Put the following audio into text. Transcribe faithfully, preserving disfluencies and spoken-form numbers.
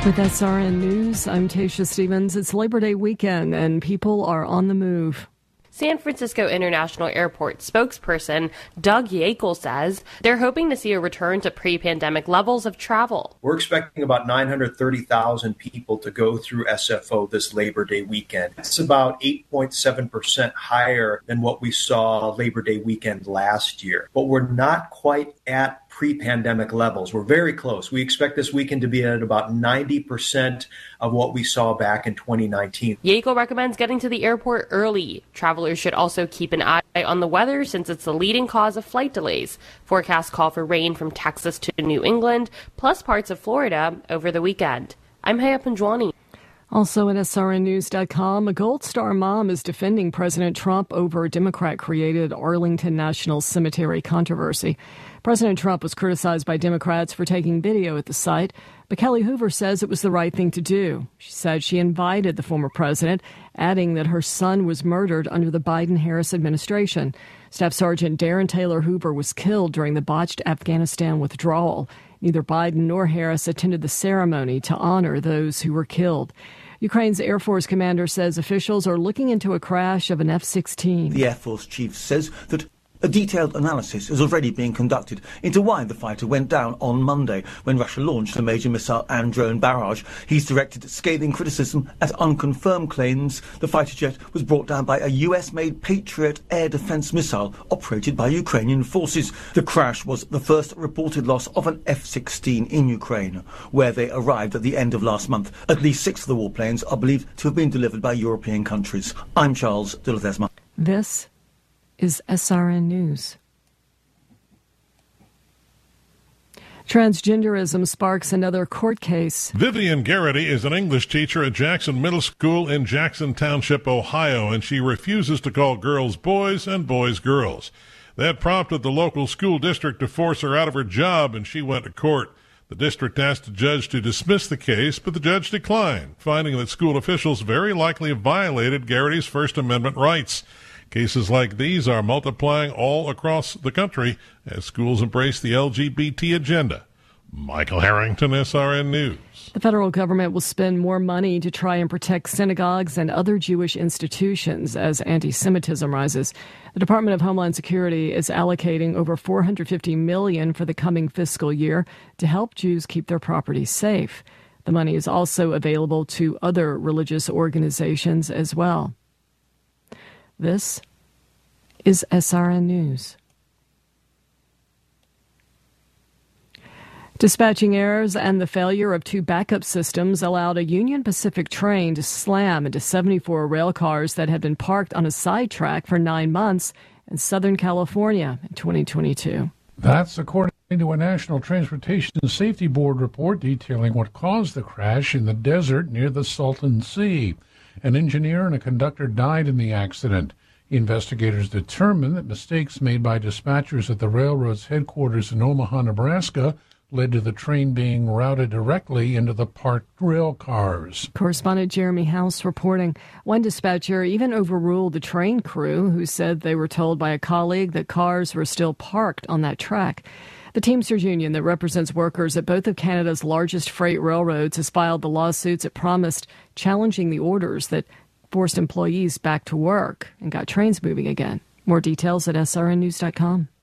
With S R N News, I'm Tasha Stevens. It's Labor Day weekend, and people are on the move. San Francisco International Airport spokesperson Doug Yakel says they're hoping to see a return to pre-pandemic levels of travel. We're expecting about nine hundred thirty thousand people to go through S F O this Labor Day weekend. It's about eight point seven percent higher than what we saw Labor Day weekend last year. But we're not quite at pre-pandemic levels. We're very close. We expect this weekend to be at about ninety percent of what we saw back in twenty nineteen. Yakel recommends getting to the airport early. Travelers should also keep an eye on the weather since it's the leading cause of flight delays. Forecasts call for rain from Texas to New England, plus parts of Florida over the weekend. I'm Haya Panjwani. Also at S R N news dot com, a Gold Star mom is defending President Trump over Democrat-created Arlington National Cemetery controversy. President Trump was criticized by Democrats for taking video at the site, but Kelly Hoover says it was the right thing to do. She said she invited the former president, adding that her son was murdered under the Biden-Harris administration. Staff Sergeant Darren Taylor Hoover was killed during the botched Afghanistan withdrawal. Neither Biden nor Harris attended the ceremony to honor those who were killed. Ukraine's Air Force commander says officials are looking into a crash of an F sixteen. The Air Force chief says that a detailed analysis is already being conducted into why the fighter went down on Monday when Russia launched a major missile and drone barrage. He's directed scathing criticism at unconfirmed claims the fighter jet was brought down by a U S-made Patriot air defense missile operated by Ukrainian forces. The crash was the first reported loss of an F sixteen in Ukraine, where they arrived at the end of last month. At least six of the warplanes are believed to have been delivered by European countries. I'm Charles de Ledesma. This is S R N News. Transgenderism sparks another court case. Vivian Garrity is an English teacher at Jackson Middle School in Jackson Township, Ohio, and she refuses to call girls boys and boys girls. That prompted the local school district to force her out of her job, and she went to court. The district asked the judge to dismiss the case, but the judge declined, finding that school officials very likely violated Garrity's First Amendment rights. Cases like these are multiplying all across the country as schools embrace the L G B T agenda. Michael Harrington, S R N News. The federal government will spend more money to try and protect synagogues and other Jewish institutions as anti-Semitism rises. The Department of Homeland Security is allocating over four hundred fifty million dollars for the coming fiscal year to help Jews keep their property safe. The money is also available to other religious organizations as well. This is S R N News. Dispatching errors and the failure of two backup systems allowed a Union Pacific train to slam into seventy-four rail cars that had been parked on a sidetrack for nine months in Southern California in twenty twenty-two. That's according to a National Transportation Safety Board report detailing what caused the crash in the desert near the Salton Sea. An engineer and a conductor died in the accident. Investigators determined that mistakes made by dispatchers at the railroad's headquarters in Omaha, Nebraska, led to the train being routed directly into the parked rail cars. Correspondent Jeremy House reporting. One dispatcher even overruled the train crew, who said they were told by a colleague that cars were still parked on that track. The Teamsters Union that represents workers at both of Canada's largest freight railroads has filed the lawsuits it promised, challenging the orders that forced employees back to work and got trains moving again. More details at S R N news dot com.